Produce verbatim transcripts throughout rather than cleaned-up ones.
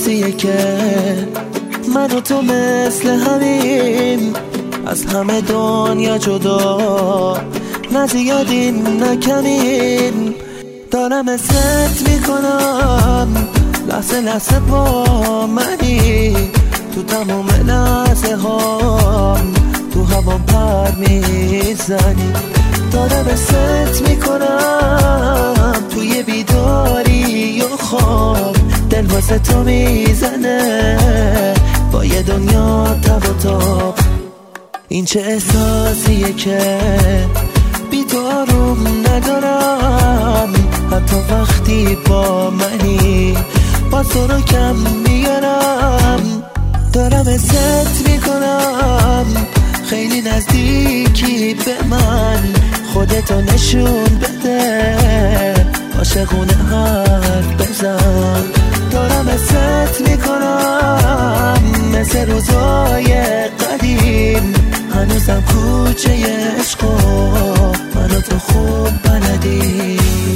احساسیه که من و تو مثل همین از همه دنیا جدا، نه زیادین نه کمین. دارم ازت میکنم لحظه لحظه با منی، تو تموم لحظه هام تو هوا پر میزنی. دارم ازت میکنم توی بیداری و خواب، دل واسه تو میزنه با یه دنیا تب و تاب. این چه احساسیه که بی تو آروم ندارم، حتی وقتی با منی باز تو رو کم میارم. دارم ازت میکنم خیلی نزدیکی به من، خودتو نشون بده عاشقونه حرف بزن. دارم ازت میکنم مثل روزای قدیم، هنوزم کوچه عشق و منو تو خوب بلدی.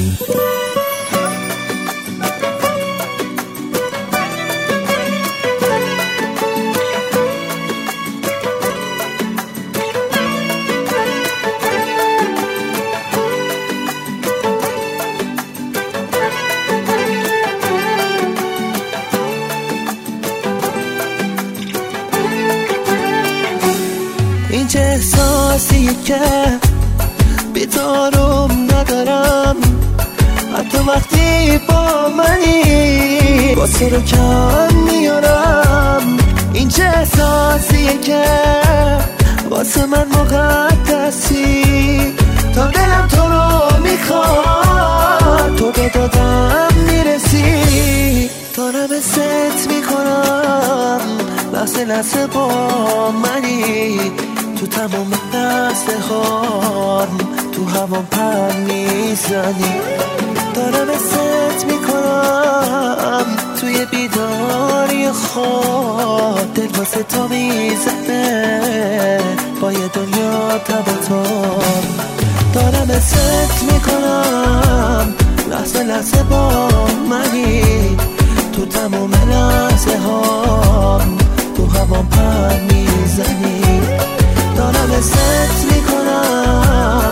این چه احساسیه که بی تو آروم ندارم، حتی وقتی با منی واسه رو کم میارم. این چه احساسیه که واسه من مقدسی، تا دلم تو رو میخواد تو به دادم میرسی. دارم ازت میکنم لحظه لحظه با منی، تو تمام دسته هام تو هوا پر میزنی. دارم ازت میکنم توی بیداری خواب، دل واسه تو میزنه با یه دنیا تب و تاب. دارم ازت میکنم لحظه لحظه با منی، تو تمام لحظه هام تو هوا پر میزنی. دارم ازت میکنم